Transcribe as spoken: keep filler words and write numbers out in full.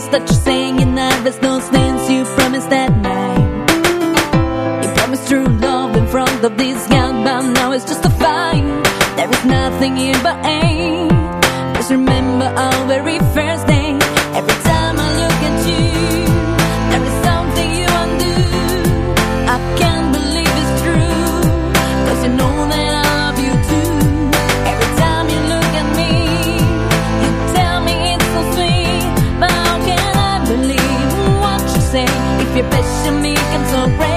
promise that you're saying in nervous those things you promised that night. You promised true love in front of this young, but now it's just a fight. There is nothing in but aim. Just remember our very first day. Every time I look at you, there is something you undo. I can't believe it's true, 'cause you know that I love you too. Every time you look at me, you tell me it's so sweet, but how can I believe what you say if your passion me can so break?